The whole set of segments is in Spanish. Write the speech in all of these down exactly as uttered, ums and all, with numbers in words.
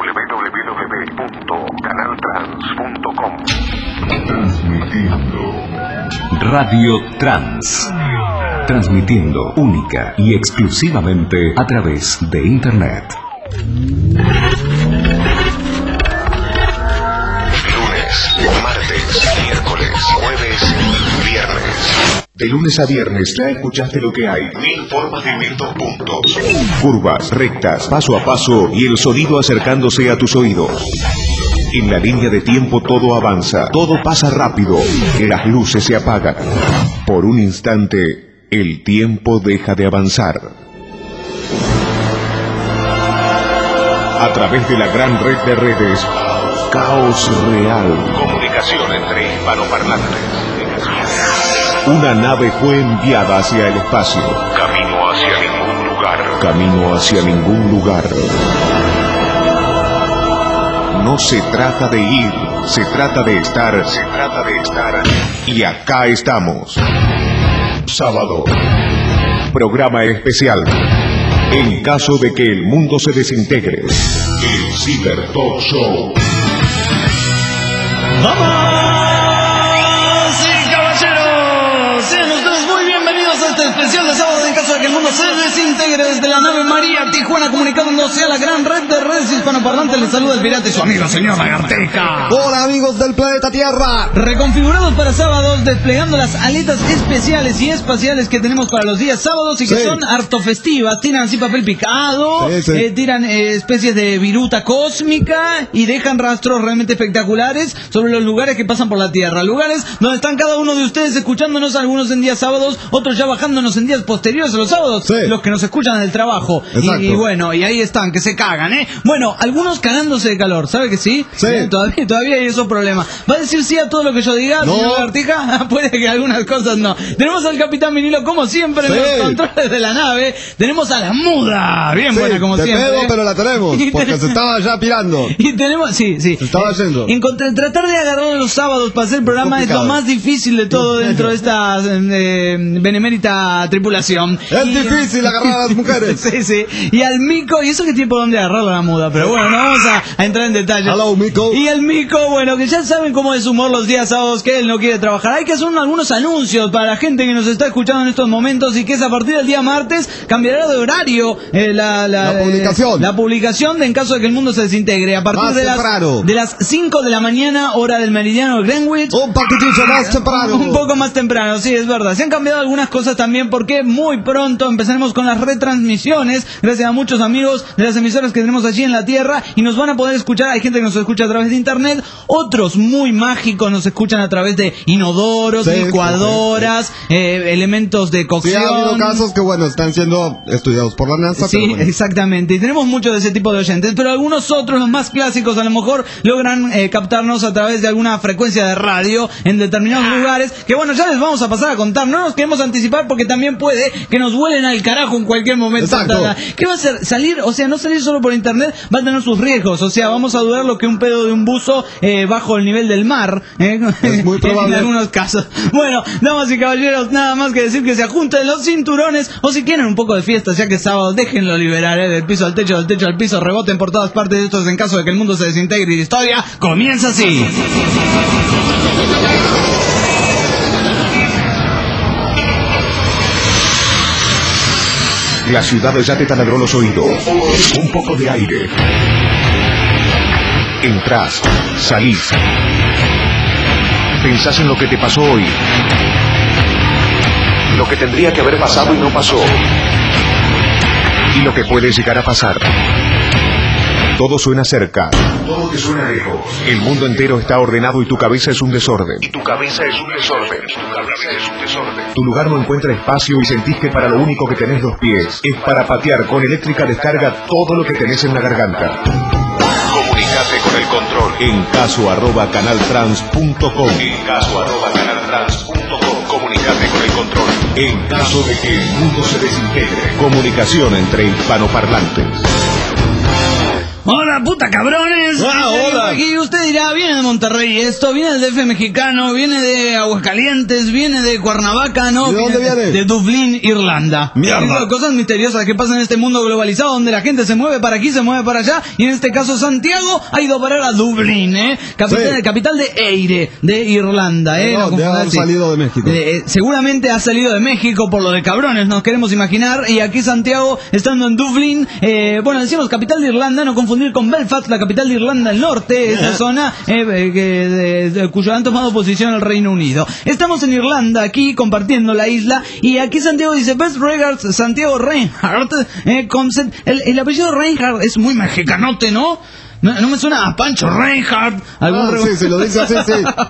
w w w punto canal trans punto com. Transmitiendo Radio Trans. Transmitiendo única y exclusivamente a través de Internet. Lunes, martes, miércoles, jueves y viernes. De lunes a viernes ya escuchaste lo que hay. Mil formas de mil dos puntos. Curvas, rectas, paso a paso y el sonido acercándose a tus oídos. En la línea de tiempo todo avanza, todo pasa rápido, las luces se apagan. Por un instante, el tiempo deja de avanzar. A través de la gran red de redes, Caos Real. Comunicación entre hispanoparlantes. Una nave fue enviada hacia el espacio. Camino hacia ningún lugar. Camino hacia ningún lugar. No se trata de ir, se trata de estar, Se trata de estar. y acá estamos. Sábado. Programa especial. En caso de que el mundo se desintegre. El Cyber Talk Show. ¡Vamos! ¡Sí, caballeros! Sean ustedes muy bienvenidos a este especial de sábado en caso de que el mundo se desintegre desde la nave María Tijuana, comunicándose a la gran red de redes hispanoparlantes. Les saluda el pirata y su amigo señor Lagarteca. Hola amigos del planeta Tierra. Reconfigurados para sábados, desplegando las aletas especiales y espaciales que tenemos para los días sábados y que Sí. son harto festivas. Tiran así papel picado, Sí, sí. eh, tiran eh, especies de viruta cósmica y dejan rastros realmente espectaculares sobre los lugares que pasan por la Tierra. Lugares donde están cada uno de ustedes escuchándonos, algunos en días sábados, otros ya bajándonos en días posteriores a los sábados, Sí. los que nos escuchan en el trabajo. Y, Exacto. y bueno, y ahí están, que se cagan, ¿eh? Bueno, algunos cagándose de calor, ¿sabe que sí? Sí. Eh, Todavía, todavía hay esos problemas. ¿Va a decir sí a todo lo que yo diga, No. señor Lagartija? Puede que algunas cosas no. Tenemos al Capitán Vinilo, como siempre, en Sí. los controles de la nave. Tenemos a la muda, bien Sí, buena como de siempre. pedo, ¿eh? pero la tenemos, Y porque ten- se estaba ya pirando. Y tenemos, sí, sí. Se estaba yendo. Encontrar- tratar de agarrar los sábados para hacer el programa es lo complicado. más difícil de todo dentro de esta eh, benemérita tripulación. Es Y- difícil agarrar a las mujeres. Sí, sí. Y al Mico, y eso que tiene por dónde agarrarlo a la muda, pero bueno, no vamos a, a entrar en detalle. Hello, Mico. Y el Mico, bueno, que ya saben cómo es su humor los días sábados, que él no quiere trabajar. Hay que hacer un- algunos anuncios para la gente que nos está escuchando en estos momentos y que es a partir del día martes cambiará de horario eh, la, la, La publicación. eh, la publicación de en caso de que el mundo se desintegre. A partir Más de las, temprano. de las cinco de la mañana, hora del meridiano de Greenwich. Un paquetito más temprano. Un poco más temprano, sí, es verdad. Se han cambiado algunas cosas también porque muy pronto empezaremos con las retransmisiones, gracias a muchos amigos de las emisoras que tenemos allí en la Tierra, y nos van a poder escuchar. Hay gente que nos escucha a través de internet, otros muy mágicos nos escuchan a través de inodoros, Sí, licuadoras, eh, elementos de Sí, cocción. ha habido casos que, bueno, están siendo estudiados por la NASA. Sí, pero bueno. exactamente. Y tenemos muchos de ese tipo de oyentes, pero algunos otros, los más clásicos, a lo mejor logran eh, captarnos a través de alguna frecuencia de radio en determinados lugares, que bueno, ya les vamos a pasar a contar. No nos queremos anticipar porque también puede que nos vuelen al carajo en cualquier momento. Exacto. ¿Qué va a hacer? Salir, o sea, no salir solo por internet va a tener sus riesgos. O sea, vamos a dudar lo que un pedo de un buzo eh, bajo el nivel del mar. ¿eh? Es muy probable. En algunos casos. Bueno, damas y caballeros, nada más que decir que se ajusten los cinturones, o si quieren un poco de fiesta, ya que es sábado, déjenlo liberar, ¿eh? Del piso al techo, del techo al piso, reboten por todas partes de estos en caso de que el mundo se desintegre y la historia comienza así. La ciudad ya te taladró los oídos. Un poco de aire. Entrás, salís. Pensás en lo que te pasó hoy. Lo que tendría que haber pasado y no pasó. Y lo que puede llegar a pasar. Todo suena cerca. Todo te suena lejos. El mundo entero está ordenado y tu cabeza es un desorden. Y tu cabeza es un desorden. Tu cabeza es un desorden. Tu lugar no encuentra espacio y sentís que para lo único que tenés dos pies es para patear con eléctrica descarga todo lo que tenés en la garganta. Comunicate con el control. En caso arroba canaltrans punto com. En caso arroba canaltrans punto com. Comunicate con el control. En caso de que el mundo se desintegre. Comunicación entre hispanoparlantes. Hola, puta cabrones. Ah, hola. Y usted dirá, viene de Monterrey esto, viene del D F mexicano, viene de Aguascalientes, viene de Cuernavaca, ¿no? ¿De dónde viene? De Dublín, Irlanda. Mierda. Cosas misteriosas que pasan en este mundo globalizado donde la gente se mueve para aquí, se mueve para allá, y en este caso Santiago ha ido a parar a Dublín, ¿eh? Capital, Sí. capital de Eire, de Irlanda, ¿eh? No, No debe haber confundir, sí. salido de México. Eh, eh, seguramente ha salido de México por lo de cabrones, nos queremos imaginar, y aquí Santiago, estando en Dublín, eh, bueno, decimos capital de Irlanda, no confundir con Belfast, la capital de Irlanda del Norte, esa zona eh, eh, que de, de, cuyo han tomado posición el Reino Unido. Estamos en Irlanda, aquí compartiendo la isla, y aquí Santiago dice, best regards, Santiago Reinhardt, eh, concept, el, el apellido Reinhardt es muy mexicanote, ¿no? No, no me suena a Pancho Reinhardt. Ah, re- sí, se lo dice así,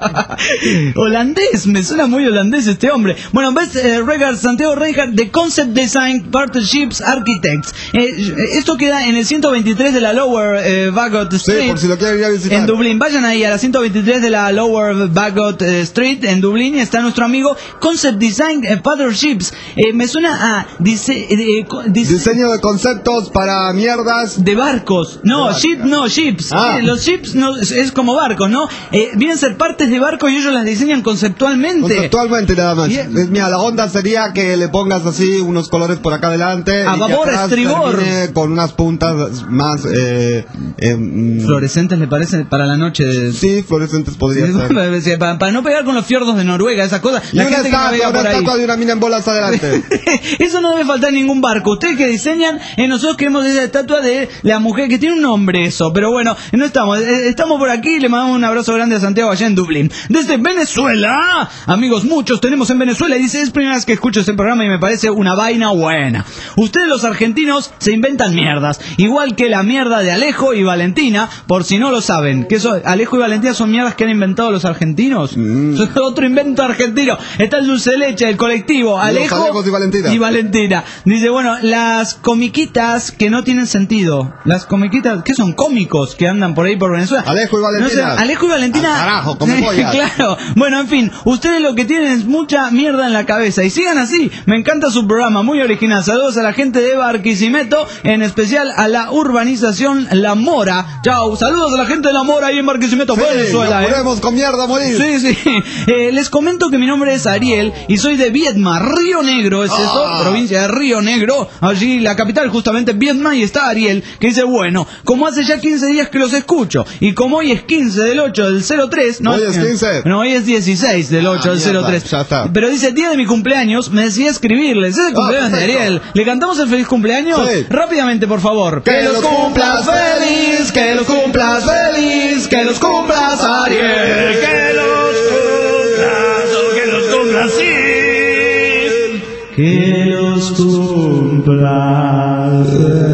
sí. Holandés, me suena muy holandés este hombre. Bueno, ves, eh, Regards, Santiago Reinhardt, de Concept Design Partnerships Architects. Eh, esto queda en el ciento veintitrés de la Lower eh, Bagot Sí, Street. por si lo quieren ir a visitar. En Dublín, vayan ahí a la ciento veintitrés de la Lower Bagot eh, Street en Dublín, está nuestro amigo Concept Design eh, Partnerships. Eh, me suena a dise- eh, co- dise- Diseño de conceptos para mierdas. de barcos. No, De ship, barcas. no, ships. Ah. Eh, los ships no, es, es como barcos, ¿no? Eh, vienen a ser partes de barcos y ellos las diseñan conceptualmente. Conceptualmente nada más. Bien. Es- Mira, la onda sería que le pongas así unos colores por acá adelante. A y que babor, atrás estribor. termine con unas puntas más... Eh, eh, mm, Fluorescentes le parece para la noche. De... sí, fluorescentes podría ser. para, para no pegar con los fiordos de Noruega, esas cosas. Y La una gente que estatua, navega una por ahí. estatua de una mina en bolas adelante. Eso no debe faltar en ningún barco. Ustedes que diseñan, eh, nosotros queremos esa estatua de la mujer que tiene un nombre eso, pero bueno, no estamos. Eh, estamos por aquí, le mandamos un abrazo grande a Santiago allá en Dublín. Desde Venezuela, amigos, muchos tenemos en Venezuela, y dice, es primera vez que escucho este programa y me parece una vaina buena. Ustedes los argentinos se inventan mierdas, igual que la mierda de Alejo y Valentina, por si no lo saben. Que eso, Alejo y Valentina son mierdas que han inventado los argentinos. Mm. Son otro invento argentino. Está el dulce de leche, el colectivo, Alejo Alejos y Valentina. y Valentina. Dice, bueno, las comiquitas que no tienen sentido. Las comiquitas, ¿qué son? Cómicos que andan por ahí por Venezuela. Alejo y Valentina. No sé, Alejo y Valentina. Al carajo, como pollas. Claro. Bueno, en fin, ustedes lo que tienen es mucha mierda en la cabeza. Y sigan así. Me encanta su programa, muy original. Saludos a la gente de Barquisimeto, en especial a la urbanización La Mora. Chao. Saludos a la gente de La Mora ahí en Barquisimeto, Sí, Venezuela. nos ¿eh? ponemos con mierda a morir. Sí, sí. Eh, les comento que mi nombre es Ariel y soy de Viedma, Río Negro, es eso, Ah. provincia de Río Negro, allí la capital justamente Viedma, y está Ariel, que dice, bueno, como hace ya quince días que los escucho, y como hoy es quince del ocho del cero tres, no, Hoy es quince. no, hoy es dieciséis del ocho Ah, del cero tres, mierda, ya está. pero dice, día de mi cumpleaños, me decía escribirles, es el cumpleaños de perfecto. Ariel, ¿le cantamos el feliz cumpleaños? Sí. Rápidamente, por favor. Que los cumplas feliz, que los cumplas feliz, que los cumplas Ariel, que los cumplas, que los cumplas, sí. Que los cumplas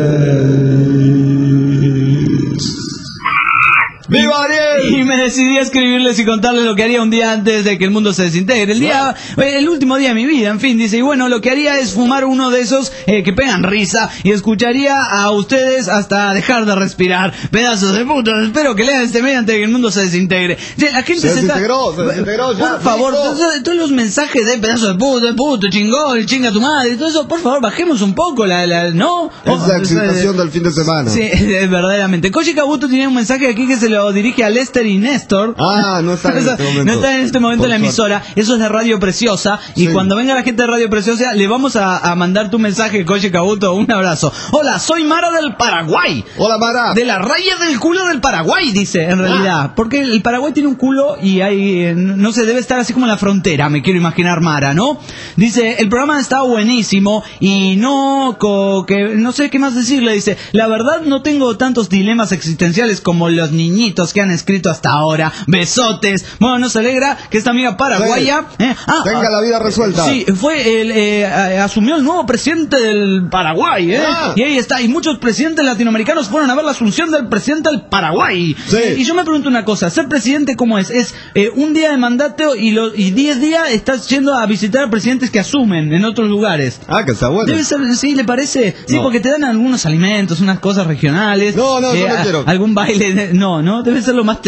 ¡Viva Ariel! Y me decidí a escribirles y contarles lo que haría un día antes de que el mundo se desintegre. El día, el último día de mi vida, en fin, dice, y bueno, lo que haría es fumar uno de esos eh, que pegan risa y escucharía a ustedes hasta dejar de respirar. Pedazos de putos, espero que lean este medio antes de que el mundo se desintegre. Ya, la gente Se se, desintegró, está... se desintegró ya, Por favor, hijo. todos, todos los mensajes de pedazos de puto, de puto, chingón, chinga tu madre, todo eso, por favor, bajemos un poco la, la ¿no? Es la excitación del fin de semana. Sí, verdaderamente. Koji Kabuto tiene un mensaje aquí que se lo dirige a Lester y Néstor. Ah, no está en este momento. No está en este momento en la Por emisora. Eso es de Radio Preciosa. Y Sí. cuando venga la gente de Radio Preciosa, le vamos a, a mandar tu mensaje, Koji Kabuto. Un abrazo. Hola, soy Mara del Paraguay. Hola, Mara. De la raya del culo del Paraguay, dice, en realidad. Porque el Paraguay tiene un culo y hay, eh, no sé, debe estar así como en la frontera, me quiero imaginar, Mara, ¿no? Dice, el programa está buenísimo y no, co- que, no sé qué más decirle, dice, la verdad no tengo tantos dilemas existenciales como los niñitos que han escrito hasta ahora. Besotes. Bueno, nos alegra que esta amiga paraguaya... ¿eh? Ah, Tenga la vida resuelta. Sí, fue el, eh, eh, asumió el nuevo presidente del Paraguay, ¿eh? Ah. Y ahí está, y muchos presidentes latinoamericanos fueron a ver la asunción del presidente del Paraguay. Sí. Y yo me pregunto una cosa, ¿ser presidente cómo es? Es eh, un día de mandato y los y diez días estás yendo a visitar a presidentes que asumen en otros lugares. Ah, que está bueno. Debe ser, sí, ¿le parece? Sí, No. porque te dan algunos alimentos, unas cosas regionales. No, no, yo no a- quiero. Algún baile, de- no, no, debe ser lo más tedioso de ser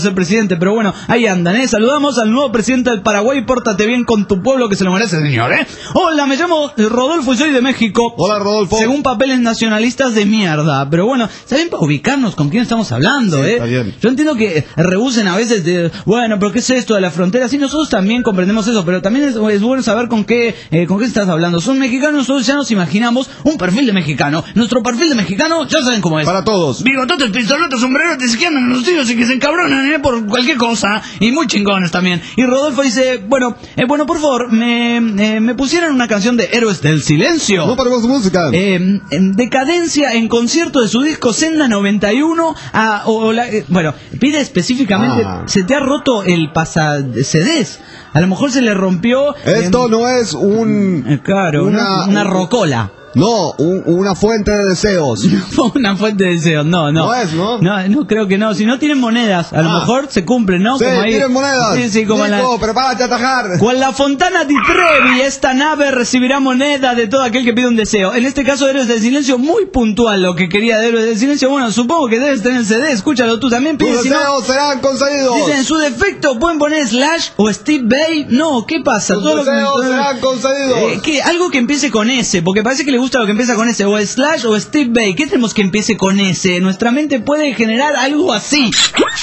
ser presidente, pero bueno, ahí andan, ¿eh? Saludamos al nuevo presidente del Paraguay, pórtate bien con tu pueblo que se lo merece, señor, ¿eh? Hola, me llamo Rodolfo y soy de México. Hola, Rodolfo. Según papeles nacionalistas de mierda, pero bueno, ¿está bien para ubicarnos con quién estamos hablando, Sí, eh? está bien. Yo entiendo que rehúsen a veces de, bueno, pero ¿qué es esto de la frontera? Sí, nosotros también comprendemos eso, pero también es, es bueno saber con qué, eh, con qué estás hablando. Son mexicanos, nosotros ya nos imaginamos un perfil de mexicano. Nuestro perfil de mexicano, ya saben cómo es. Para todos. Bigototes, pistolotes, sombrerotes, que andan en los tíos y que se encabronan, eh, por cualquier cosa. Y muy chingones también. Y Rodolfo dice, bueno, eh, bueno, por favor, me, eh, me pusieran una canción de Héroes del Silencio. No paremos música. Eh, en Decadencia en concierto de su disco Senda noventa y uno a, o, o la, eh, bueno, pide específicamente, Ah. se te ha roto el pasa C Ds, a lo mejor se le rompió Esto eh, no es un... eh, claro, una, una rocola. No, un- una fuente de deseos. Una fuente de deseos, no, no. No es, ¿no? No, no creo que no. Si no tienen monedas, a lo Ah. mejor se cumplen, ¿no? Sí, Como ahí. tienen monedas. Sí, sí, como en la... Nico, prepárate a atajar. Cual la Fontana di Trevi, esta nave recibirá moneda de todo aquel que pide un deseo. En este caso, Héroes del Silencio, muy puntual lo que quería de Héroes del Silencio. Bueno, supongo que debes tener el C D, escúchalo tú también. Tus Pide, si no, deseos serán concedidos. dice, en su defecto, pueden poner Slash o Steve Bay. No, ¿qué pasa? Tus Todo lo que- deseos serán concedidos. Eh, que algo que empiece con S, porque parece que le gusta lo que empieza con S, o Slash o Steve Bay. ¿Qué tenemos que empiece con S? Nuestra mente puede generar algo así.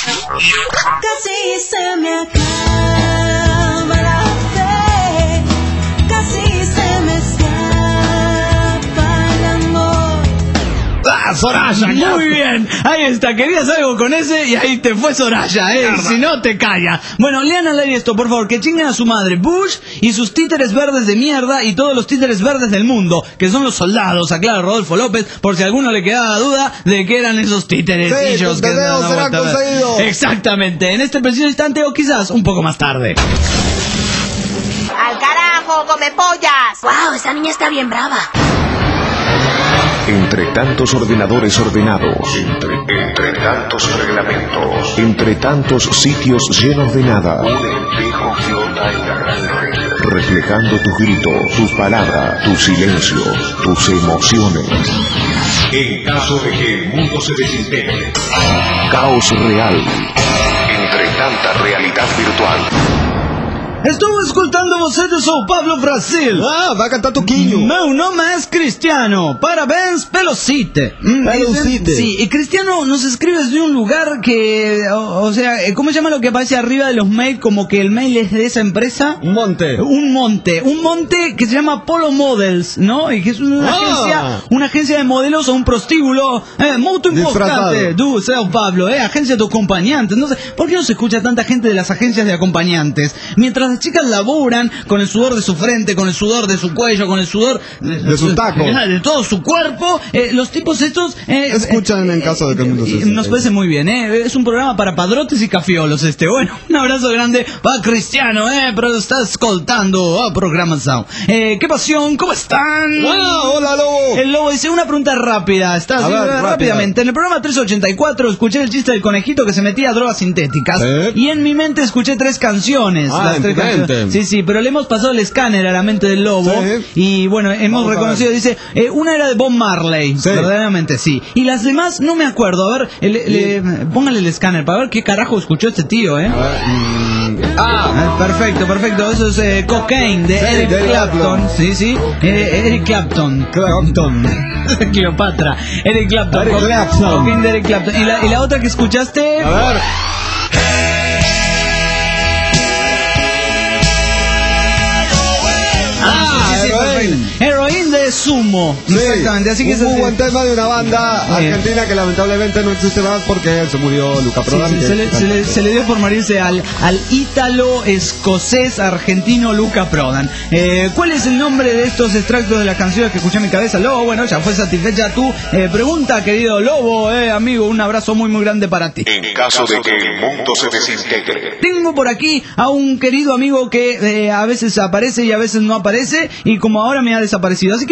Casi se me acaba la fe, casi se me escapa el amor. ¡Ah, Soraya! Muy bien, ahí está, querías algo con ese y ahí te fue Soraya, eh. Si no, te calla. Bueno, lean al aire esto, por favor, que chinguen a su madre Bush y sus títeres verdes de mierda y todos los títeres verdes del mundo, que son los soldados, aclara Rodolfo López, por si a alguno le quedaba duda de que eran esos títeres. Sí, y tus que deseos dan la serán vuelta a ver. concedidos. Exactamente, en este preciso instante o quizás un poco más tarde. ¡Al carajo, come pollas! Wow, esa niña está bien brava. Entre tantos ordenadores ordenados, Entre, entre tantos reglamentos, entre tantos sitios llenos de nada, un espejo flota en la gran red. reflejando tus gritos, tus palabras, tus silencios, tus emociones. En caso de que el mundo se desintegre, Caos real. entre tanta realidad virtual, Estou escutando você do São Paulo, Brasil. Ah, vai cantar Toquinho. Meu nome é Cristiano. Parabéns pelo site. Mm, Pelo dicen- site. Sí, y Cristiano nos escribe desde un lugar que, o, o sea, ¿cómo se llama lo que aparece arriba de los mails? Como que el mail es de esa empresa. Un monte. Un monte, un monte que se llama Polo Models, ¿no? Y que es una Ah. agencia, una agencia de modelos o un prostíbulo, eh, muy importante, Disfrazado. du Sao Pablo, eh, agencia de acompañantes. No sé, ¿por qué no se escucha tanta gente de las agencias de acompañantes? Mientras las chicas laburan con el sudor de su frente, con el sudor de su cuello, con el sudor de, De sus tacos. de todo su cuerpo, eh, los tipos estos eh, Escuchan en caso de que el mundo se eh, desintegre. nos parece muy bien, ¿eh? Es un programa para padrotes y cafiolos este. Bueno, un abrazo grande para Cristiano, ¿eh? Pero está escoltando a programación. Eh, ¿Qué pasión? ¿Cómo están? Ah, hola, Lobo. El Lobo dice una pregunta rápida. Está A así, ver, eh, rápida. rápidamente. En el programa trescientos ochenta y cuatro escuché el chiste del conejito que se metía a drogas sintéticas. Sí. Y en mi mente escuché tres canciones. Ah, las en tres tu mente. canciones. Sí, sí, pero le hemos pasado el escáner a la mente del Lobo. Sí. Y bueno, hemos Vamos a reconocido, ver. dice, eh, una era de Bob Marley. Sí. Verdaderamente sí. Y las demás no me acuerdo. A ver, el- le- póngale el escáner para ver qué carajo escuchó este tío, ¿eh? A ver, mm, ah, Ah, perfecto, perfecto. Eso es eh, Cocaine de Sí, Eric de Eric Clapton. Clapton. Sí, sí. Eh, Eric Clapton. Clapton. Cleopatra. Eric Clapton. Eric Co- Clapton. Cocaine de Eric Clapton. ¿Y la, y la otra que escuchaste? A ver. Ah, sí, sí, Heroin. perfecto. Heroin de Sumo. Sí, Exactamente. Así que un es muy así. buen tema de una banda Muy bien. argentina que lamentablemente no existe más porque se murió Luca Sí, Prodan. sí, que se, es le, se, le, se le dio por morirse al, al ítalo escocés argentino Luca Prodan. Eh, ¿Cuál es el nombre de estos extractos de las canciones que escuché en mi cabeza, Lobo? Bueno, ya fue satisfecha tu eh, pregunta, querido Lobo, eh, amigo. Un abrazo muy, muy grande para ti. en caso de que el mundo se desintegre, Tengo por aquí a un querido amigo que eh, a veces aparece y a veces no aparece, y como ahora me ha desaparecido. Así que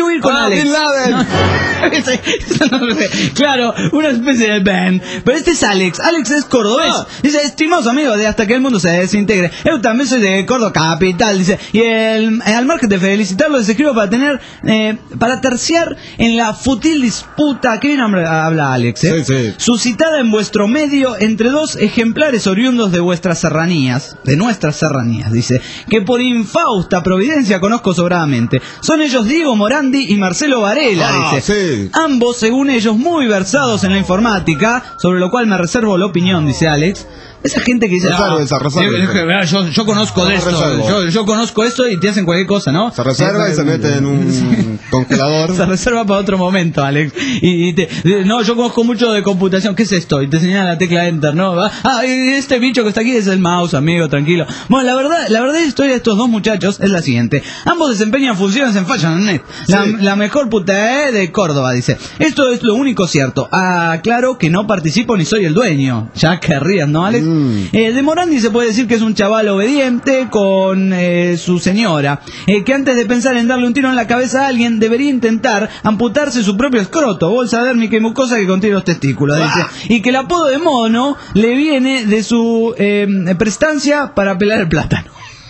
yo voy a ir con Ah, Alex. Bin Laden. No, ese- ese no lo sé. Claro, una especie de band. Pero este es Alex. Alex es cordobés. Ah. Dice, estimados amigos, de hasta que el mundo se desintegre. Yo también soy de Córdoba capital. Dice, y el, al margen de felicitarlo, les escribo para tener, eh, para terciar en la fútil disputa. ¿Qué bien habla habla Alex? Eh? Sí, sí. Suscitada en vuestro medio entre dos ejemplares oriundos de vuestras serranías, de nuestras serranías, dice, que por infausta providencia conozco sobradamente. Son ellos Diego Morandi y Marcelo Varela, Ah, dice. sí. Ambos, según ellos, muy versados en la informática, sobre lo cual me reservo la opinión, dice Alex. Esa gente que dice, Reserva, ah, se reserva. yo, yo- yo- yo conozco de Se esto, reserva. yo, yo conozco esto y te hacen cualquier cosa, ¿no? Se reserva y se mete en un congelador. Se reserva para otro momento, Alex. Y, y te, de- no, yo conozco mucho de computación. ¿Qué es esto? Y te señala la tecla Enter, ¿no? Va, ah, y este bicho que está aquí es el mouse, amigo, tranquilo. Bueno, la verdad, la verdad historia de estos dos muchachos es la siguiente. Ambos desempeñan funciones en Fashion punto net. La, Sí. la mejor puta de Córdoba, dice. Esto es lo único cierto. Aclaro que no participo ni soy el dueño. Ya querrías, ¿no, Alex? Mm. Eh, de Morandi se puede decir que es un chaval obediente con eh, su señora, eh, que antes de pensar en darle un tiro en la cabeza a alguien, debería intentar amputarse su propio escroto, bolsa dérmica y mucosa que contiene los testículos, dice, y que el apodo de mono le viene de su eh, prestancia para pelar el plátano.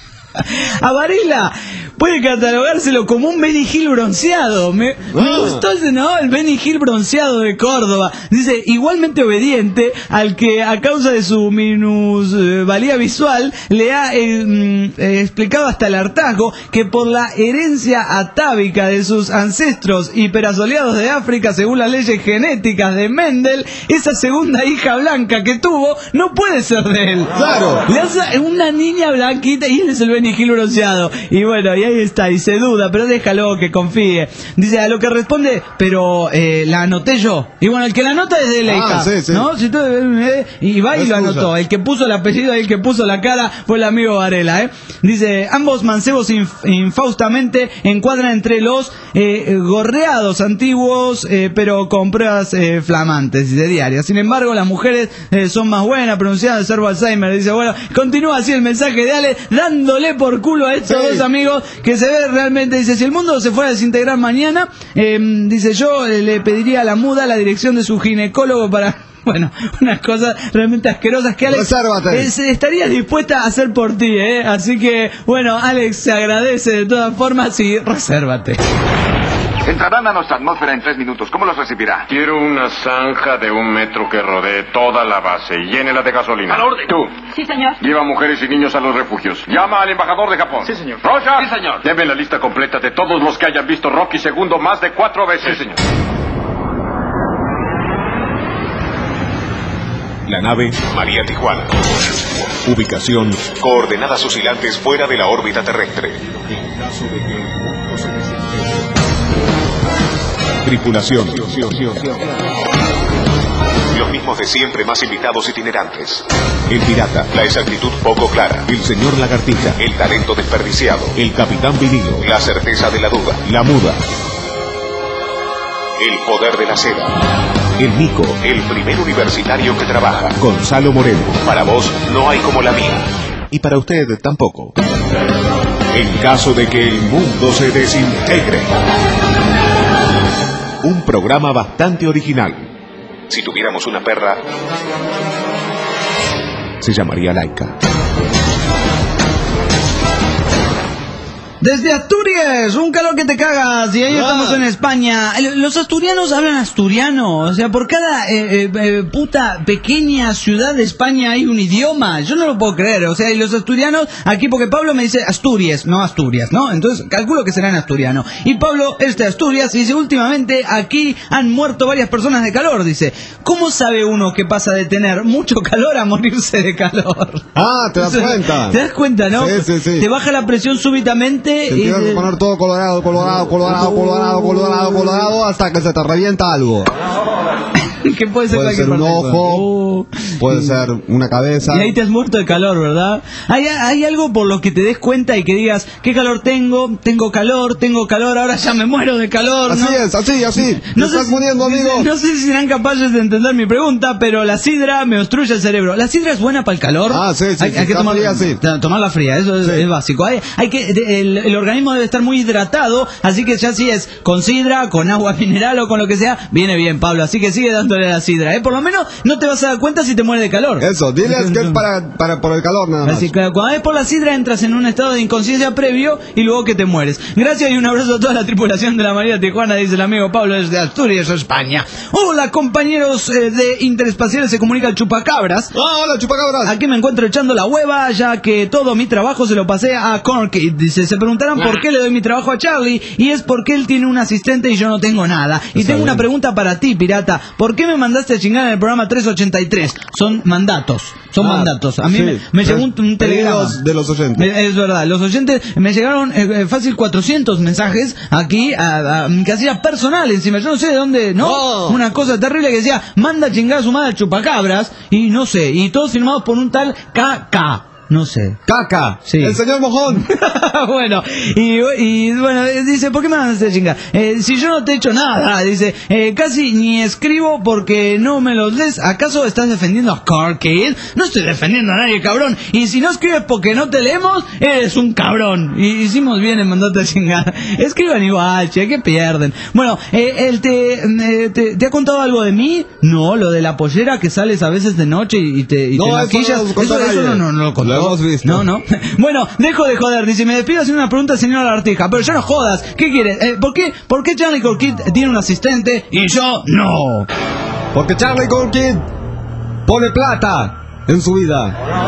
A Varela puede catalogárselo como un Benny Hill bronceado. Me, me Ah. gustó ese, ¿no? El Benny Hill bronceado de Córdoba. Dice, igualmente obediente al que a causa de su minusvalía visual le ha eh, mm, eh, explicado hasta el hartazgo que por la herencia atávica de sus ancestros hiperasoleados de África, según las leyes genéticas de Mendel, esa segunda hija blanca que tuvo no puede ser de él. Claro. Le hace una niña blanquita y él es el Benny Hill bronceado. Y bueno, y ahí está, y se duda, pero déjalo que confíe. Dice, a lo que responde, pero eh, la anoté yo. Y bueno, el que la anota es de Leica, Ah, sí, sí. ¿no? Si tú, eh, y va y Es lo tuya. anotó. El que puso el apellido y el que puso la cara fue el amigo Varela, ¿eh? Dice, ambos mancebos inf- infaustamente encuadran entre los eh, gorreados antiguos, eh, pero con pruebas eh, flamantes y de diarias. Sin embargo, las mujeres eh, son más buenas, pronunciadas de servo Alzheimer. Dice, bueno, continúa así el mensaje de Ale, dándole por culo a estos Sí. dos amigos que se ve realmente. Dice, si el mundo se fuera a desintegrar mañana, eh, dice, yo eh, le pediría a la muda la dirección de su ginecólogo para... Bueno, unas cosas realmente asquerosas que Alex Resérvate. eh, se estaría dispuesta a hacer por ti, ¿eh? Así que, bueno, Alex se agradece de todas formas y resérvate. Entrarán a nuestra atmósfera en tres minutos. ¿Cómo los recibirá? Quiero una zanja de un metro que rodee toda la base y llénela de gasolina. A la orden. Tú, Sí, señor. lleva mujeres y niños a los refugios. Llama al embajador de Japón. Sí, señor. Rocha. Sí, señor. Deme la lista completa de todos los que hayan visto Rocky segundo más de cuatro veces. Sí, señor. La nave María Tijuana. Ubicación. Coordenadas oscilantes fuera de la órbita terrestre. Tripulación. Los mismos de siempre, más invitados itinerantes. El pirata. La exactitud poco clara. El señor lagartija. El talento desperdiciado. El capitán vinilo. La certeza de la duda. La muda. El poder de la seda. El mico. El primer universitario que trabaja. Gonzalo Moreno. Para vos, no hay como la mía. Y para usted tampoco. En caso de que el mundo se desintegre. Un programa bastante original. Si tuviéramos una perra, Se llamaría Laika. Desde Asturias, un calor que te cagas, y ahí Ah. estamos en España. Los asturianos hablan asturiano, o sea, por cada eh, eh, eh, puta pequeña ciudad de España hay un idioma, yo no lo puedo creer, o sea, y los asturianos, aquí porque Pablo me dice Asturias, no Asturias, ¿no? Entonces calculo que será en asturiano. Y Pablo es de Asturias y dice, últimamente aquí han muerto varias personas de calor, dice. ¿Cómo sabe uno que pasa de tener mucho calor a morirse de calor? Ah, te das O sea, cuenta. Te das cuenta, ¿no? Sí, sí, sí. Te baja la presión súbitamente. Te y empiezas de- a poner todo colorado, colorado, colorado, colorado, colorado, colorado, hasta que se te revienta algo. que puede ser, Puede cualquier ser un persona. ojo, Oh. puede ser una cabeza. Y ahí te has muerto de calor, ¿verdad? ¿Hay, hay algo por lo que te des cuenta y que digas, ¿qué calor tengo? Tengo calor, tengo calor, ahora ya me muero de calor. Así ¿no? es, así, así. No Te sé estás si- muriendo, amigo. No sé si serán capaces de entender mi pregunta, pero la sidra me obstruye el cerebro. ¿La sidra es buena para el calor? Ah, sí, sí, Hay, sí, hay que está tomar, fría, sí. tomarla fría, eso es, Sí. es básico. Hay, hay que, de- el- el organismo debe estar muy hidratado, así que ya si es con sidra, con agua mineral o con lo que sea, viene bien, Pablo, así que sigue dándole a la sidra, ¿eh? Por lo menos no te vas a dar cuenta si te mueres de calor. Eso, diles que es para, para por el calor nada más. Así que cuando es por la sidra entras en un estado de inconsciencia previo y luego que te mueres. Gracias y un abrazo a toda la tripulación de la María Tijuana, dice el amigo Pablo desde Asturias, España. Hola compañeros eh, de Interespaciales, se comunica el Chupacabras. ¡Ah, hola Chupacabras! Aquí me encuentro echando la hueva, ya que todo mi trabajo se lo pasé a Corky. Dice, se preguntarán por qué le doy mi trabajo a Charlie, y es porque él tiene un asistente y yo no tengo nada. Y tengo una pregunta para ti, pirata. ¿Por qué me mandaste a chingar en el programa trescientos ochenta y tres? Son mandatos, son ah, mandatos. A mí sí, me, me llegó un, un telegrama. De los oyentes. Es verdad, los oyentes me llegaron eh, fácil cuatrocientos mensajes aquí a, a mi casilla personal encima. Yo no sé de dónde, ¿no? Oh. Una cosa terrible que decía, manda a chingar a su madre Chupacabras, y no sé, y todos firmados por un tal K K. No sé. Caca. Sí. El señor Mojón. Bueno, y, y bueno, dice, ¿por qué me mandaste a chingar? Eh, si yo no te he hecho nada, dice, eh, casi ni escribo porque no me los lees. ¿Acaso estás defendiendo a Carkid? No estoy defendiendo a nadie, cabrón. Y si no escribes porque no te leemos, eres un cabrón. Y hicimos bien en mandarte a chingar. Escriban igual, che, que pierden. Bueno, eh, él te, eh, te, te ha contado algo de mí. No, lo de la pollera que sales a veces de noche y te, y no, te maquillas. Eso, eso, eso no, no, no lo contó. Lo hemos visto. No, no. Bueno, dejo de joder. Dice, me despido haciendo una pregunta al señor Lagartija. Pero ya no jodas. ¿Qué quieres? Eh, ¿por qué, ¿Por qué Charlie Corkid tiene un asistente y yo no? Porque Charlie Corkid pone plata en su vida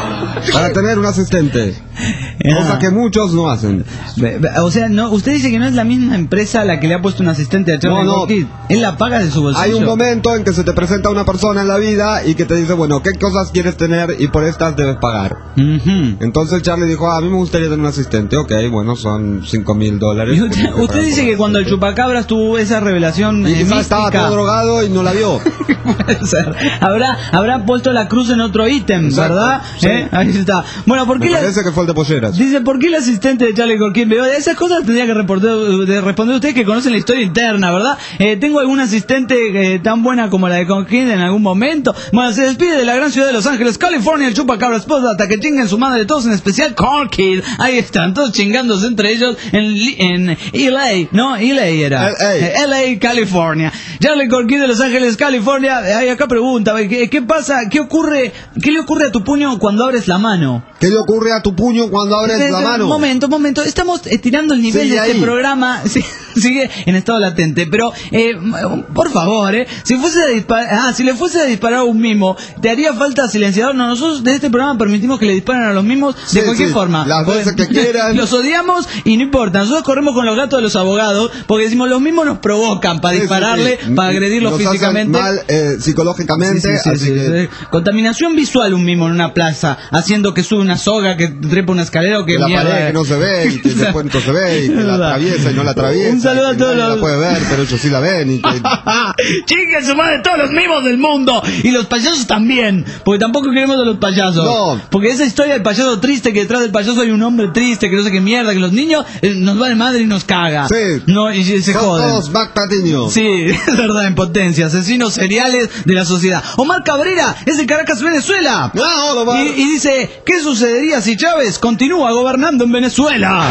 para tener un asistente. Cosa que muchos no hacen. O sea, no, usted dice que no es la misma empresa la que le ha puesto un asistente a Charlie no, no. Corkid. Él la paga de su bolsillo. Hay un momento en que se te presenta una persona en la vida y que te dice, bueno, ¿qué cosas quieres tener? Y por estas debes pagar. Uh-huh. Entonces Charlie dijo, ah, a mí me gustaría tener un asistente. Ok, bueno, son cinco mil dólares. Usted, usted dice que cuando el Chupacabras tuvo esa revelación y eh, quizás estaba todo drogado y no la vio. Puede ser. Habrá, habrá puesto la cruz en otro ítem, ¿verdad? Sí. ¿Eh? Ahí está. Bueno, ¿por qué me la... parece que fue el de polleras. Dice, ¿por qué el asistente de Charlie Corkid? Esas cosas tendría que reportar, de responder ustedes que conocen la historia interna, ¿verdad? Eh, ¿Tengo algún asistente eh, tan buena como la de Corkid en algún momento? Bueno, se despide de la gran ciudad de Los Ángeles, California, el Chupacabras Post, hasta que chinguen su madre todos, en especial Corkid. Ahí están, todos chingándose entre ellos en, en L A, ¿no? L A era. L A. Eh, L A, California. Charlie Corkid de Los Ángeles, California. Ahí acá pregunta, ¿qué, ¿qué pasa? ¿Qué ocurre? ¿Qué le ocurre a tu puño cuando abres la mano? ¿Qué le ocurre a tu puño cuando abres de, la de, mano? Momento, momento. Estamos estirando el nivel sigue de este ahí. programa. Sí, sigue en estado latente. Pero, eh, por favor, eh, si fuese a disparar, ah, si le fuese a disparar a un mimo, ¿te haría falta silenciador? No, nosotros de este programa permitimos que le disparen a los mimos de sí, cualquier sí, forma. Las veces que quieran. Los odiamos y no importa. Nosotros corremos con los gatos de los abogados porque decimos los mimos nos provocan para sí, dispararle, sí, sí. para agredirlos nos físicamente. Hacen mal eh, psicológicamente. Sí, sí, sí, así sí, que... sí. Contaminación visual un mimo en una plaza, haciendo que sube una soga, que trepa una escalera o que, que la mierda. pared que no se ve y que después no se ve y que la atraviesa y no la atraviesa. Un saludo a todos los... los... la puede ver, pero ellos sí la ven. Y que... ¡Chinguen su madre todos los mimos del mundo! Y los payasos también, porque tampoco queremos a los payasos. No. Porque esa historia del payaso triste, que detrás del payaso hay un hombre triste, que no sé qué mierda, que los niños eh, nos va de madre y nos caga. Sí. No, y se Son joden. todos Mac Patiño. Sí, es verdad, en potencia, asesinos seriales de la sociedad. Omar Cabrera es de Caracas, Venezuela. Ah, hola, Omar. Y, y dice, ¿qué sucedería si Chávez continúa gobernando en Venezuela?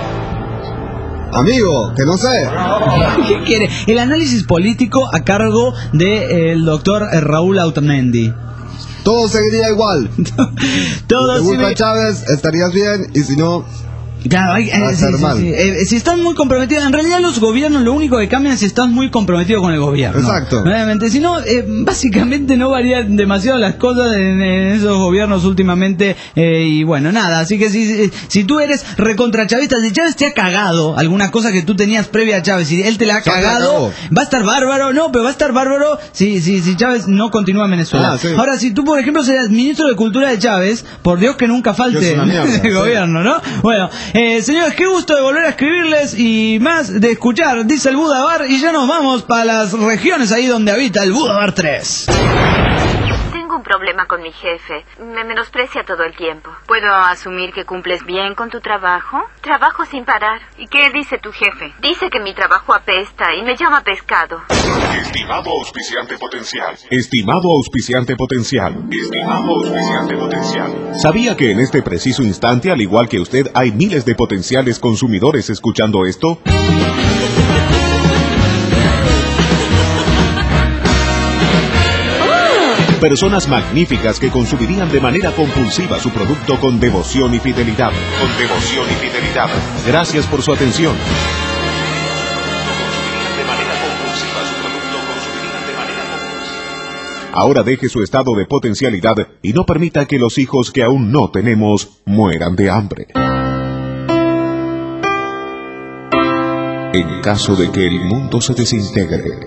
Amigo, que no sé. ¿Qué quiere? El análisis político a cargo del doctor Raúl Autamendi. Todo seguiría igual. Todo si te gusta me... Chávez, estarías bien, y si no... Claro, hay, eh, sí, sí, sí. Eh, si estás muy comprometido, en realidad los gobiernos lo único que cambian es si estás muy comprometido con el gobierno. Exacto. Realmente, si no, eh, básicamente no varían demasiado las cosas en, en esos gobiernos últimamente, eh, y bueno, nada, así que si, si tú eres recontrachavista, si Chávez te ha cagado alguna cosa que tú tenías previa a Chávez, si él te la ha cagado, va a estar bárbaro, no, pero va a estar bárbaro si, si, si Chávez no continúa en Venezuela. Ah, sí. Ahora, si tú, por ejemplo, seas ministro de Cultura de Chávez, por Dios que nunca falte el sí. gobierno, ¿no? Bueno, Eh, señores, qué gusto de volver a escribirles y más de escuchar, dice el Buda Bar, y ya nos vamos para las regiones ahí donde habita el Buda Bar tres. tengo un problema con mi jefe. Me menosprecia todo el tiempo. ¿Puedo asumir que cumples bien con tu trabajo? Trabajo sin parar. ¿Y qué dice tu jefe? Dice que mi trabajo apesta y me llama pescado. Estimado auspiciante potencial. Estimado auspiciante potencial. Estimado auspiciante potencial. ¿Sabía que en este preciso instante, al igual que usted, hay miles de potenciales consumidores escuchando esto? Personas magníficas que consumirían de manera compulsiva su producto con devoción y fidelidad. Con devoción y fidelidad. Gracias por su atención. Ahora deje su estado de potencialidad y no permita que los hijos que aún no tenemos mueran de hambre. En caso de que el mundo se desintegre.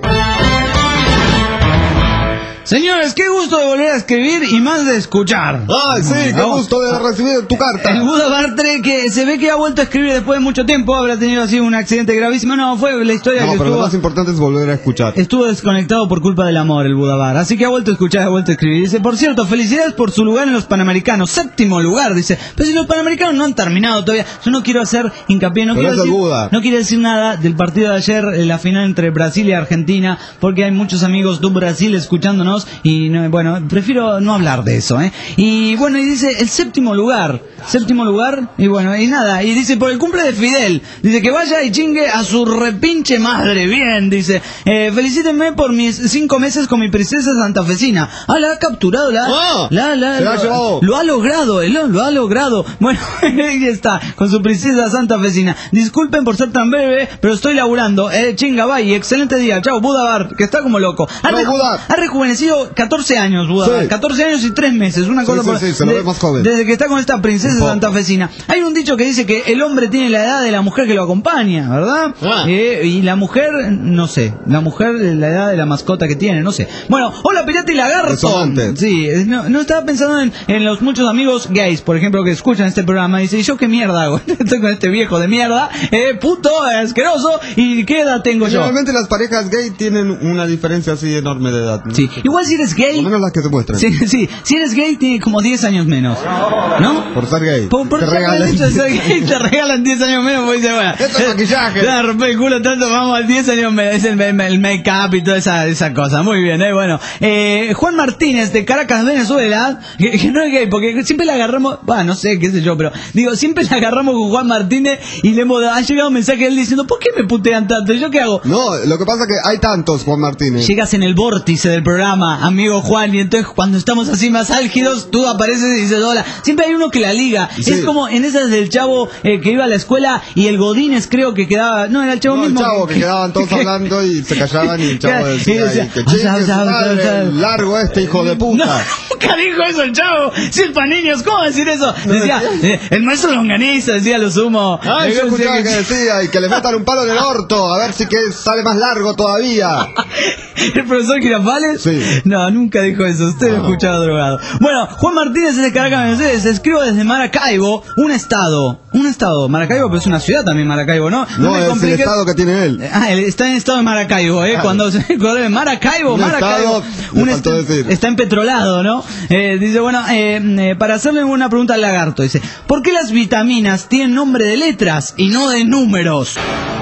Señores, qué gusto de volver a escribir y más de escuchar. Ay, sí, qué ¿no? gusto de recibir tu carta. El Buda Bartre, que se ve que ha vuelto a escribir después de mucho tiempo, habrá tenido así un accidente gravísimo. No, fue la historia No, que pero estuvo... lo más importante es volver a escuchar. Estuvo desconectado por culpa del amor, el Buda Bar. Así que ha vuelto a escuchar, ha vuelto a escribir. Dice, por cierto, felicidades por su lugar en los Panamericanos. Séptimo lugar, dice. Pero si los Panamericanos no han terminado todavía. Yo no quiero hacer hincapié, no, Pero quiero es el decir, Buda. no quiero decir nada del partido de ayer, eh, la final entre Brasil y Argentina, porque hay muchos amigos de Brasil escuchándonos y, no, bueno, prefiero no hablar de eso, ¿eh? Y bueno, y dice, el séptimo lugar. Séptimo lugar, y bueno, y nada. Y dice, por el cumple de Fidel. Dice que vaya y chingue a su repinche madre. Bien, dice. Eh, felicítenme por mis cinco meses con mi princesa santafesina. Ah, la ha capturado, la, ah, la, la, se la lo, ha llevado. lo ha logrado, él lo, lo ha logrado. Bueno, ahí está, con su princesa santafesina. Disculpen por ser tan breve, pero estoy laburando. Eh, chinga, bye, excelente día. Chao, Buda Bar, que está como loco. Ha, Chao, reju- Buda. ha rejuvenecido catorce años, Buda Bar. Sí. catorce años y tres meses, una Sí, cosa sí, por... sí, se lo de- ve más joven. Desde que está con esta princesa Un poco. santafesina. Hay un dicho que dice que el hombre tiene la edad de la mujer que lo acompaña, ¿verdad? Ah. Eh, y la mujer, no sé, la mujer la edad de la mascota que tiene, no sé. Bueno, hola Pirata y Lagarto. Resonante. Sí, eh, no, no estaba pensando en, en los muchos amigos gays, por ejemplo, que escuchan este programa y dicen, ¿y yo qué mierda hago? Estoy con este viejo de mierda, eh, puto, asqueroso, ¿y qué edad tengo yo? Generalmente las parejas gay tienen una diferencia así enorme de edad, ¿no? Sí, igual si eres Por gay, lo menos las que se muestran. sí, sí, si eres gay tiene como diez años menos, ¿no? Por ser gay. Por, por te el regalan. hecho de ser gay te regalan diez años menos, porque dice, bueno, Esto es maquillaje. ya rompe el culo tanto, vamos a diez años menos, es el, el make-up y toda esa, esa cosa, muy bien, eh, bueno. Eh, Juan Martínez de Caracas, Venezuela, que, que no es gay, porque siempre le agarramos, bueno, no sé, qué sé yo, pero digo, siempre le agarramos con Juan Martínez y le hemos, ha llegado un mensaje de él diciendo, ¿por qué me putean tanto? ¿Y yo qué hago? No, lo que pasa es que hay tantos Juan Martínez. Llegas en el vórtice del programa, amigo Juan, y entonces cuando estamos así más álgidos, tú apareces y dices hola. Siempre hay uno que la liga. Sí. Es como en esas del chavo eh, que iba a la escuela y el Godínez creo que quedaba... No, era el chavo No, el mismo. chavo, que quedaban todos hablando y se callaban y el chavo Claro, decía, y decía, ahí, que o sea, chingue o su sea, o sea, madre, o sea, largo este hijo de puta. No, nunca dijo eso el chavo. Si es para niños, ¿cómo decir eso? Decía, eh, el maestro longaniza, decía lo sumo. Ay, yo Decía escuchaba que- que decía, y que le metan un palo en el orto, a ver si que sale más largo todavía. ¿El profesor Girafales? Sí. No, nunca dijo eso. Usted lo escuchaba drogado. Bueno, Juan Martínez es de Caracas, Venezuela. Escribo desde Maracaibo, un estado. Un estado. Maracaibo, pero es una ciudad también, Maracaibo, ¿no? No, me es el compliques- estado que tiene él. Ah, él está en estado de Maracaibo, ¿eh? Claro. Cuando se acuerda de Maracaibo, Un Maracaibo. estado, le faltó est- decir. Está empetrolado, ¿no? Eh, dice, bueno, eh, eh, para hacerle una pregunta al lagarto, dice, ¿por qué las vitaminas tienen nombre de letras y no de números?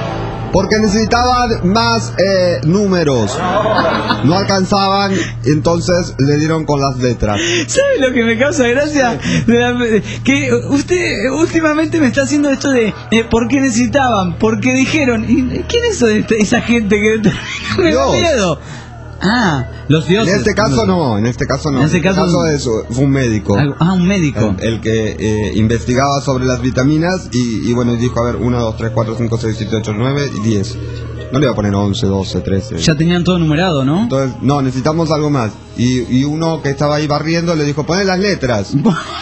Porque necesitaban más eh, números. No alcanzaban, entonces le dieron con las letras. ¿Sabe lo que me causa gracia? De la- que usted últimamente me está haciendo esto de eh, ¿por qué necesitaban? ¿Por qué dijeron? ¿Y quién es esa, esa gente que me da Dios. miedo? Ah, los dioses. En este caso no, en este caso no. En este caso- es, fue un médico. Algo- Ah, un médico. El, el que eh, investigaba sobre las vitaminas y, y bueno, y dijo, a ver, uno, dos, tres, cuatro, cinco, seis, siete, ocho, nueve y diez. No le iba a poner once, doce, trece. Ya tenían todo numerado, ¿no? Entonces, no, necesitamos algo más. Y, y uno que estaba ahí barriendo le dijo, poné las letras.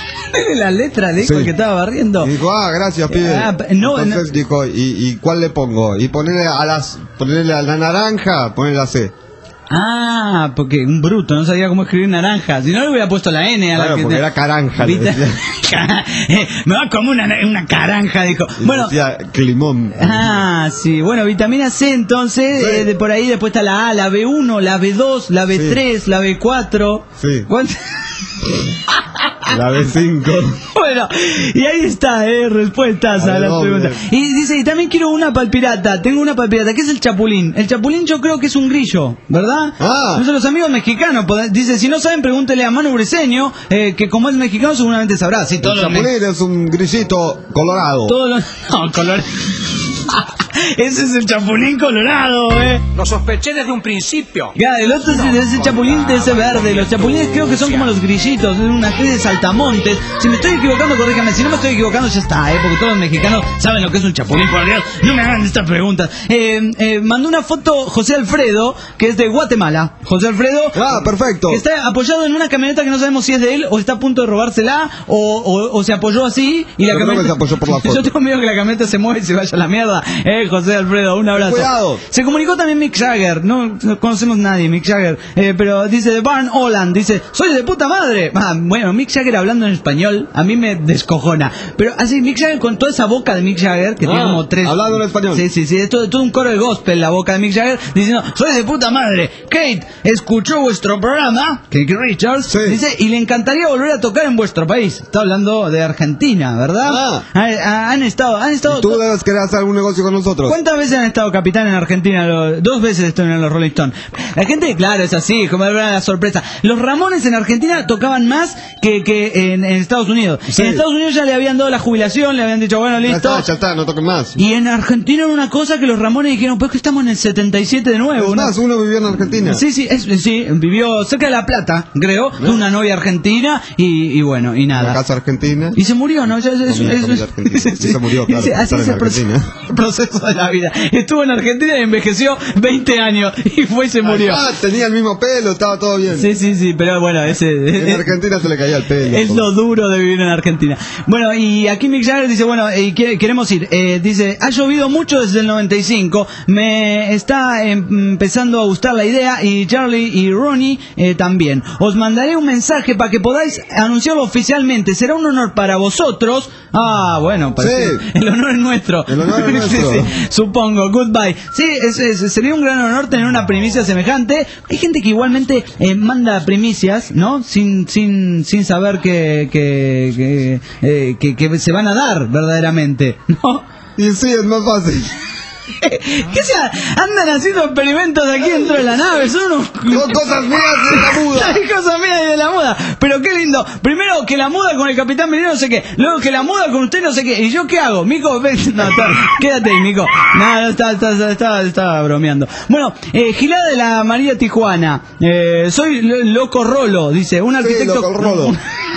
La letra, le dijo Sí. el que estaba barriendo. Y dijo, ah, gracias, pibe. Ah, p- no, Entonces dijo, ¿y, ¿y cuál le pongo? Y ponerle a las, ponerle a la naranja, ponerle la C. Ah, porque un bruto, no sabía cómo escribir naranja. Si no le hubiera puesto la N a claro, la que... porque era caranja. Le decía. Me va como una, una caranja, dijo. Y bueno, decía climón. Ah, sí. Bueno, vitamina C, entonces, sí. eh, de por ahí después está la A, la B uno, la B dos, la B tres, sí. la B cuatro. Sí. ¿Cuánto? La B cinco. Bueno, y ahí está, eh, respuestas a, a las preguntas. Y dice, y también quiero una palpirata, tengo una palpirata, ¿qué es el chapulín? El chapulín yo creo que es un grillo, ¿verdad? Ah. No son los amigos mexicanos, dice, si no saben, pregúntele a Manu Briseño, eh, que como es mexicano seguramente sabrá. Sí, el chapulín me... es un grillito colorado. Todos los... No, colorado. Ese es el chapulín colorado, eh. Lo sospeché desde un principio. Ya, el otro no, es el chapulín de ese verde. Los chapulines creo que son como los grillitos, es una especie de saltamontes. Si me estoy equivocando, corríjame. Si no me estoy equivocando, ya está, eh. Porque todos los mexicanos saben lo que es un chapulín, por Dios. No me hagan estas preguntas. Eh, eh, mandó una foto José Alfredo, que es de Guatemala. José Alfredo. Ah, perfecto. Que está apoyado en una camioneta que no sabemos si es de él o está a punto de robársela o, o, o se apoyó así y la Yo camioneta. creo que se apoyó por la foto. Yo tengo miedo que la camioneta se mueva y se vaya a la mierda. Eh, José Alfredo, un abrazo. Cuidado. Se comunicó también Mick Jagger, no, no conocemos nadie, Mick Jagger, eh, pero dice de Van Holland, dice, soy de puta madre. Ah, bueno, Mick Jagger hablando en español, a mí me descojona. Pero así, Mick Jagger con toda esa boca de Mick Jagger, que ah, tiene como tres... Hablando en español. Sí, sí, sí, es todo, todo un coro de gospel la boca de Mick Jagger, diciendo, soy de puta madre. Kate escuchó vuestro programa, Kate Richards, sí. dice, y le encantaría volver a tocar en vuestro país. Está hablando de Argentina, ¿verdad? Ah. Han, han estado, han estado... ¿Y tú debes querer hacer algún negocio con nosotros? ¿Cuántas veces han estado capitán en Argentina? Dos veces estuvieron en los Rolling Stones. La gente, claro, es así, como era la sorpresa. Los Ramones en Argentina tocaban más que, que en, en Estados Unidos. Sí. En Estados Unidos ya le habían dado la jubilación, le habían dicho, bueno, listo. Ya está, ya está, no toquen más. Y en Argentina era una cosa que los Ramones dijeron, pues que estamos en el setenta y siete de nuevo. Es más, ¿no? Uno vivió en Argentina. Sí, sí, es, sí, vivió cerca de La Plata, creo, ¿no? De una novia argentina y, y bueno, y nada. La casa argentina. Y se murió, ¿no? Ya, es, comida, es, comida es, sí, sí, se murió, claro. Dice, así es el proceso, proceso de la vida. Estuvo en Argentina y envejeció veinte años y fue y se murió. Ah, tenía el mismo pelo, estaba todo bien. Sí, sí, sí, pero bueno, ese... En Argentina se le caía el pelo. Es lo duro de vivir en Argentina. Bueno, y aquí Mick Jagger dice, bueno, eh, queremos ir. Eh, dice, ha llovido mucho desde el noventa y cinco, me está eh, empezando a gustar la idea y Charlie y Ronnie eh, también. Os mandaré un mensaje para que podáis anunciarlo oficialmente. Será un honor para vosotros. Ah, bueno, parece, sí. El honor es nuestro. El honor es nuestro. Sí, sí, supongo, goodbye. Sí, es, es, sería un gran honor tener una primicia semejante. Hay gente que igualmente eh, manda primicias, ¿no? Sin sin sin saber que que que, eh, que que se van a dar verdaderamente, ¿no? Y sí, es más fácil. ¿Qué sea? Andan haciendo experimentos aquí dentro de la nave, son unos... Son cosas mías de la muda. Hay cosas mías de la muda. Pero qué lindo. Primero que la muda con el Capitán Minero no sé qué. Luego que la muda con usted no sé qué. ¿Y yo qué hago? Mico, ven. No, está, quédate ahí, Mico. No, no, está, está, está, está bromeando. Bueno, eh, Gilada de la María Tijuana. Eh, soy Loco Rolo, dice. Un arquitecto... Sí, Loco Rolo.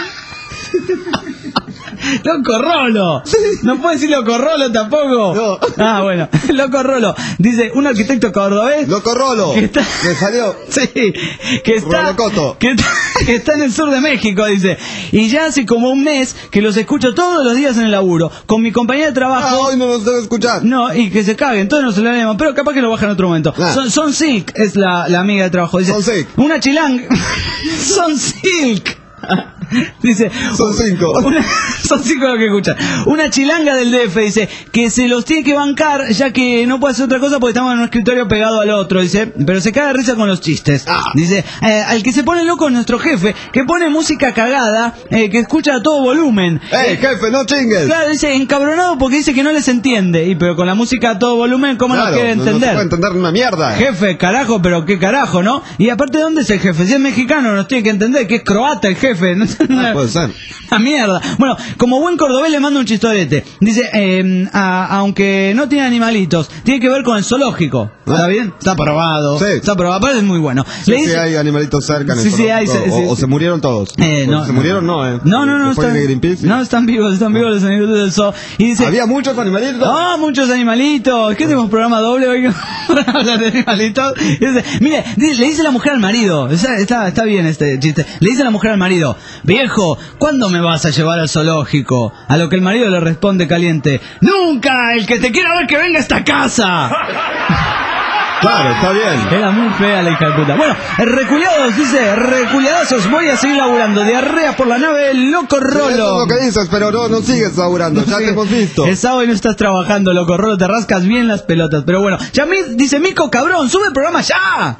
Loco Rolo. No puede decir Loco Rolo tampoco. No. Ah, bueno. Loco Rolo. Dice, un arquitecto cordobés. Loco Rolo. Que está... Me salió. Sí. Que está... Que está... que está en el sur de México, dice. Y ya hace como un mes que los escucho todos los días en el laburo. Con mi compañía de trabajo. Ah, hoy no los debe escuchar. No, y que se caguen. Entonces no se lo haremos. Pero capaz que lo bajan en otro momento. Ah. Son, son Silk es la, la amiga de trabajo. Dice, Son Silk. Una chilanga. Son Silk. Dice, son cinco. Una, son cinco los que escuchan. Una chilanga del D F dice que se los tiene que bancar ya que no puede hacer otra cosa porque estamos en un escritorio pegado al otro, dice, pero se caga de risa con los chistes. Ah. Dice, eh, al que se pone loco es nuestro jefe, que pone música cagada, eh, que escucha a todo volumen. ¡Ey, eh, jefe, no chingues! Claro, dice, encabronado porque dice que no les entiende. Y pero con la música a todo volumen, ¿cómo claro, nos quiere entender? No, no se puede entender una mierda. Jefe, carajo, pero qué carajo, ¿no? Y aparte, ¿dónde es el jefe? Si es mexicano, nos tiene que entender que es croata el jefe. No Ah, puede ser. La mierda. Bueno, como buen cordobés le mando un chistorete. Dice, eh, a, aunque no tiene animalitos, tiene que ver con el zoológico. ¿Está bien? Está probado. Sí. Está probado. Aparte es muy bueno. Sí, le dice, sí hay animalitos cerca en el sí, sí, hay, o, sí, sí. o se murieron todos. Eh, no, se murieron no, eh. No, no, no. Están, de Greenpeace, no, están vivos, están vivos los animalitos del zoo. Y dice, ¿había muchos animalitos? Ah, oh, muchos animalitos. ¿Qué tenemos programa doble hoy? Hablar de animalitos. Y dice, mire, le dice la mujer al marido. Está, está, está bien este chiste. Le dice la mujer al marido, viejo, ¿cuándo me vas a llevar al zoológico? A lo que el marido le responde caliente, ¡nunca! El que te quiera ver que venga a esta casa. Claro, está bien. Era muy fea la hija de puta. Bueno, reculiados, dice, reculiadazos, voy a seguir laburando. Diarrea por la nave, loco Rolo. Sí, eso es lo que dices, pero no, no sigues laburando, ya Sí. te hemos visto. Es sábado y no estás trabajando, loco Rolo, te rascas bien las pelotas. Pero bueno, Yamid dice, Mico, cabrón, sube el programa ya.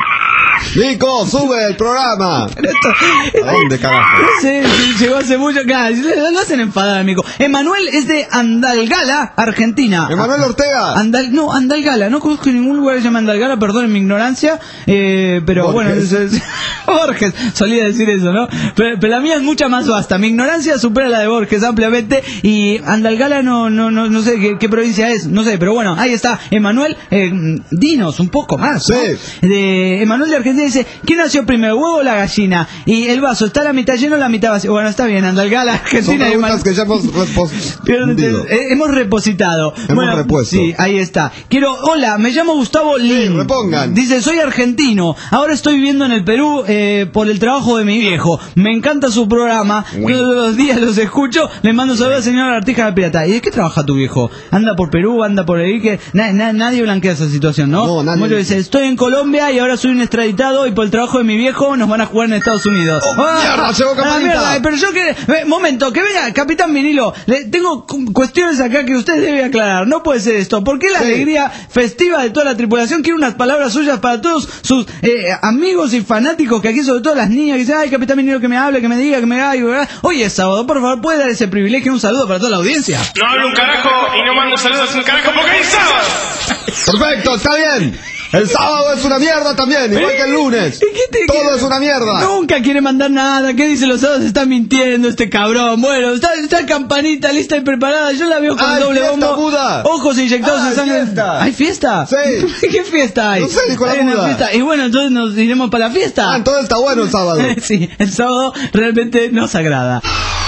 Nico, sube el programa. Esto, ¿A dónde carajo? Sí, sí, llegó hace mucho. Claro, lo hacen enfadar, amigo. Emanuel es de Andalgala, Argentina. Emanuel Ortega. Andal, no, Andalgala. No conozco ningún lugar que se llama Andalgala, perdón mi ignorancia. Eh, pero Borges. bueno, es, es- Borges solía decir eso, ¿no? Pero, pero la mía es mucha más vasta. Mi ignorancia supera la de Borges ampliamente. Y Andalgala no, no, no, no sé qué, qué provincia es. No sé, pero bueno, ahí está. Emanuel, eh, dinos un poco más, ¿no? Sí. De Emanuel de Argentina dice, ¿quién nació primero, huevo o la gallina? Y el vaso, ¿está la mitad lleno o la mitad vacío? Bueno, está bien, Andalgala, Son Argentina. y preguntas Eman- que ya hemos Pero, respondido. eh, hemos repositado. Hemos repuesto. Sí, ahí está. Quiero, hola, me llamo Gustavo Lin. repongan. Dice, soy argentino. Ahora estoy viviendo en el Perú eh, por el trabajo de mi viejo. Me encanta su programa. Todos los días los escucho. Le mando saludos al señor Artija de Pirata. ¿Y de qué trabaja tu viejo? ¿Anda por Perú? ¿Anda por ahí? Que na- na- nadie blanquea esa situación, ¿no? No, nadie. Mucho dice, estoy en Colombia y ahora soy un extraditado y por el trabajo de mi viejo nos van a jugar en Estados Unidos. Oh, mierda, llegó ah, Campanita. mierda, pero yo que... eh, momento, que venga, Capitán Vinilo. Le, tengo cu- cuestiones acá que usted debe aclarar. No puede ser esto. ¿Por qué la Sí. alegría festiva de toda la tripulación quiere unas palabras suyas para todos sus eh, amigos y fanáticos que aquí, sobre todo las niñas, que dicen, ay, Capitán Vinilo, que me hable, que me diga, que me haga... y ¿verdad? Hoy es sábado, por favor, ¿puede dar ese privilegio? Un saludo para toda la audiencia. No hablo un carajo y no mando saludos un carajo porque es sábado. Perfecto, está bien. El sábado es una mierda también, igual que el lunes. ¿Y qué te- Todo qué- es una mierda. Nunca quiere mandar nada. ¿Qué dice los sábados? Está mintiendo este cabrón. Bueno, está, está Campanita lista y preparada. Yo la veo con ¡Hay doble fiesta, bombo. Buda! Ojos inyectados ¡Hay en sangre. fiesta! ¿Hay fiesta? Sí. ¿Qué fiesta hay? No sé, dijo la Hay una Buda. fiesta. Y bueno, entonces nos iremos para la fiesta. Ah, entonces está bueno el sábado. Sí, el sábado realmente nos agrada.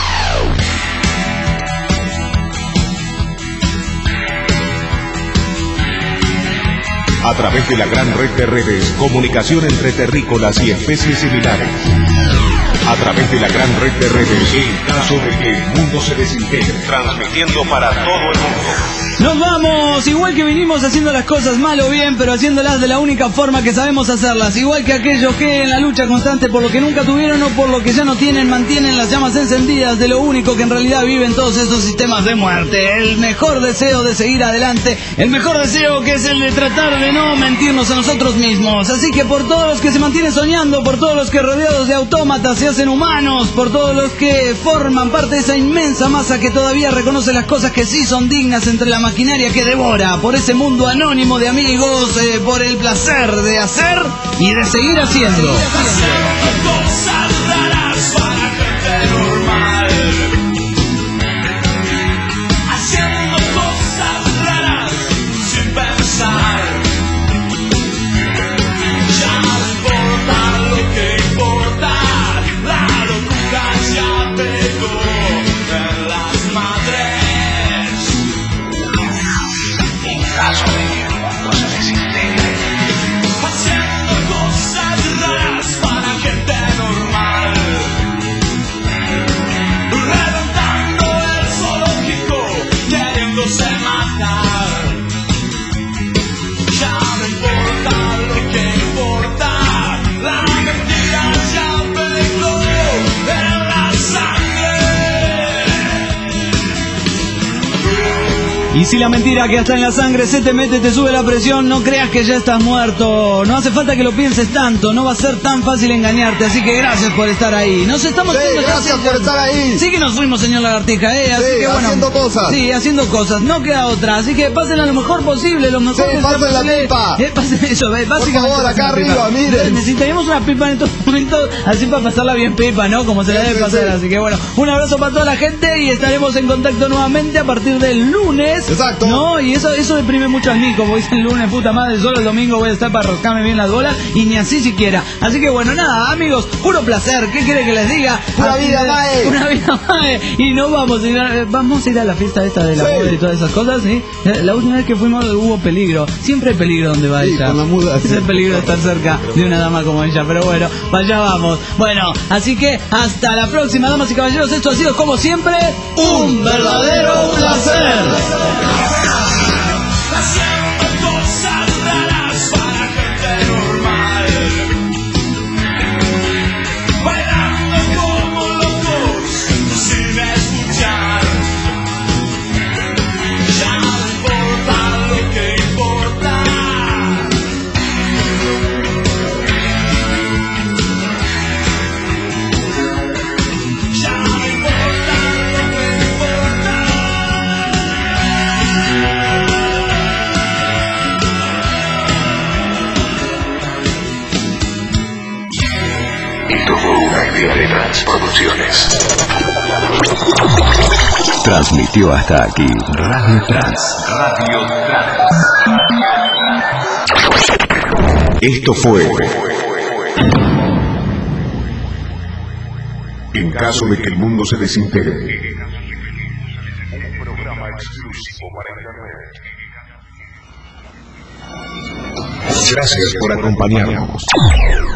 A través de la gran red de redes, comunicación entre terrícolas y especies similares. A través de la gran red de redes, en caso de que el mundo se desintegre, transmitiendo para todo el mundo. Nos vamos, igual que vinimos haciendo las cosas mal o bien, pero haciéndolas de la única forma que sabemos hacerlas. Igual que aquellos que en la lucha constante por lo que nunca tuvieron o por lo que ya no tienen, mantienen las llamas encendidas de lo único que en realidad viven todos esos sistemas de muerte. El mejor deseo de seguir adelante, el mejor deseo que es el de tratar de no mentirnos a nosotros mismos. Así que por todos los que se mantienen soñando, por todos los que rodeados de autómatas se hacen humanos, por todos los que forman parte de esa inmensa masa que todavía reconoce las cosas que sí son dignas entre la maquinaria que devora, por ese mundo anónimo de amigos, eh, por el placer de hacer y de seguir haciendo. Cosas raras para gente normal. Haciendo cosas raras sin pensar. Ya no importa lo que importa. La locura ya pegó en las madres. En caso de que el mundo se desintegre. Haciendo cosas raras para gente normal. Reventando el zoológico, queriéndose matar. Ya no importa lo que importa. La mentira ya pegó en la sangre. Y si la mentira que está en la sangre se te mete, te sube la presión, no creas que ya estás muerto. No hace falta que lo pienses tanto, no va a ser tan fácil engañarte. Así que gracias por estar ahí. Nos estamos Sí, yendo ya gracias hacia- por estar ahí. Sí que nos fuimos, señor Lagartija, eh. Así Sí, que bueno. haciendo cosas. Sí, haciendo cosas. No queda otra. Así que pásenla lo mejor posible, lo mejor Sí, que sea pasen la posible. pipa. Eh, pasen eso, eh, básicamente. favor, acá pasen la pipa. arriba, miren. Necesitaríamos una pipa en estos momentos, así para pasarla bien pipa, ¿no? Como se la Sí, debe sí, pasar. sí. Así que bueno, un abrazo para toda la gente y estaremos en contacto nuevamente a partir del lunes. Exacto. No, y eso eso deprime mucho a mí, como dice el lunes, puta madre, solo el domingo voy a estar para rascarme bien las bolas y ni así siquiera. Así que bueno, nada, amigos, puro placer. ¿Qué quiere que les diga? Una Así vida de- mae. Una vida mae. Y no vamos a ir a, vamos a ir a la fiesta esta de la Sí. muda y todas esas cosas, ¿sí? La última vez que fuimos hubo peligro. Siempre hay peligro donde va Sí, ella. con la muda, Es sí. el peligro de estar cerca de una dama como ella. Pero bueno, vaya vamos. Bueno, así que hasta la próxima, damas y caballeros. Esto ha sido como siempre un verdadero placer. Haciendo cosas raras para gente Trans Producciones. Transmitió hasta aquí Radio Trans. Radio Trans. Esto fue. En caso de que el mundo se desintegre. Un programa exclusivo para Internet. Gracias por acompañarnos.